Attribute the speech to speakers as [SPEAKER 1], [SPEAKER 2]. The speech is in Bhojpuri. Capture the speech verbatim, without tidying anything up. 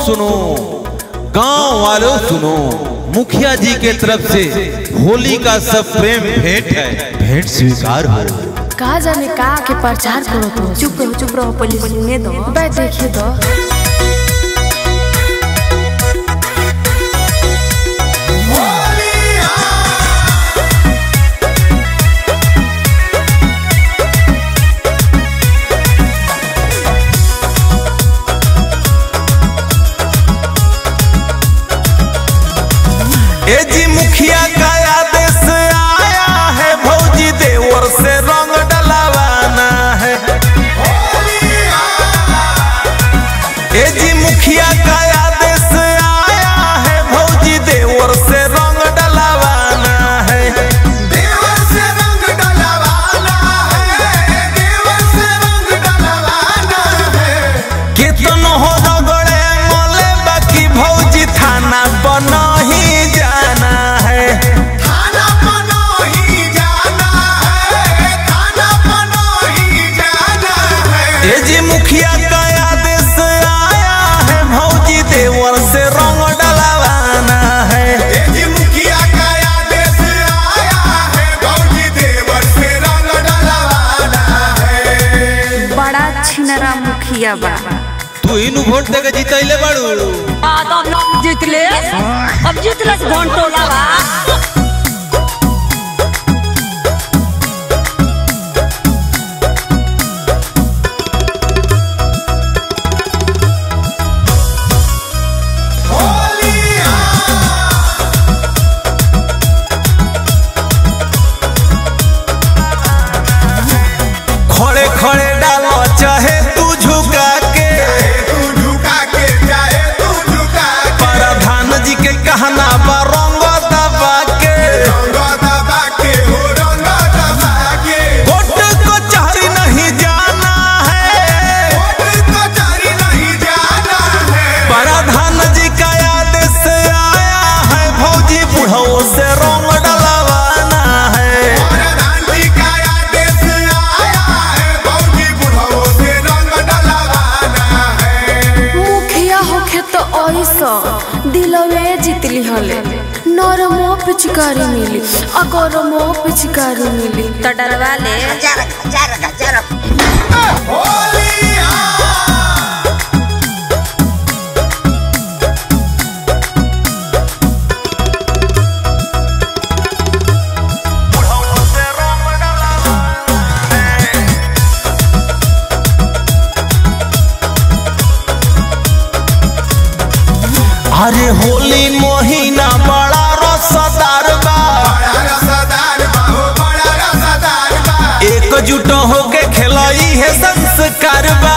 [SPEAKER 1] सुनो, गांव वालों सुनो, मुखिया जी के तरफ से होली का सब प्रेम भेंट है, भेंट स्वीकार हो।
[SPEAKER 2] कहा जाने का के प्रचार करो तो
[SPEAKER 3] चुप रहो चुप रहो पुलिस सुनने दो
[SPEAKER 2] बैठ देखिए दो।
[SPEAKER 4] ए जी मुखिया का आदेश आया है, भौजी देवर से रंग डलवाना है। ए जी मुखिया का आदेश आया है, भौजी देवर से रंग डलवाना है।
[SPEAKER 5] देवर से रंग डलवाना है, देवर से रंग डलवाना है।
[SPEAKER 4] कितनो हो रगड़े मोले बाकी भौजी थाना बना ही जाना है,
[SPEAKER 5] थाना बनो ही जाना है, थाना बनो ही जाना है।
[SPEAKER 4] ए जी मुखिया का आदेश आया है, भौजी देवर से रंग डलवाना है।
[SPEAKER 5] ए जी मुखिया का आदेश आया है, भौजी देवर से रंग डलवाना है।
[SPEAKER 3] बड़ा छिनरा मुखिया बा।
[SPEAKER 1] तू इनु वोट देके जीतैले बाड़ू।
[SPEAKER 3] जीत ले अब जीत ले घंटोला बा।
[SPEAKER 4] खड़े खड़े डालो चाहे तू झुका के,
[SPEAKER 5] तू झुका के जाए तू झुका के।
[SPEAKER 4] प्रधान जी के कहना बा रंग दबा के।
[SPEAKER 5] रंग दबा के हो रंग दबा के।
[SPEAKER 4] वोट को चारी नहीं जाना है,
[SPEAKER 5] वोट को जारी नहीं जाना है।
[SPEAKER 4] प्रधान जी का आदेश आया है, भौजी बुढ़ऊ से रंग डलवाना है।
[SPEAKER 5] प्रधान जी का आदेश आया है, भौजी बुढ़ऊ से रंग डलवाना है।
[SPEAKER 2] मुखिया होखे तो ऐसा दिलवे जीतली हले, नरमो पिचकारी मिली अगरमो पिचकारी मिली
[SPEAKER 3] तो डरवा ले।
[SPEAKER 4] अरे होली महीना बड़ा रसदार बा,
[SPEAKER 5] बड़ा रसदार बा हो बड़ा रसदार बा।
[SPEAKER 4] एकजुट होके खेलाई है संस्कार बा।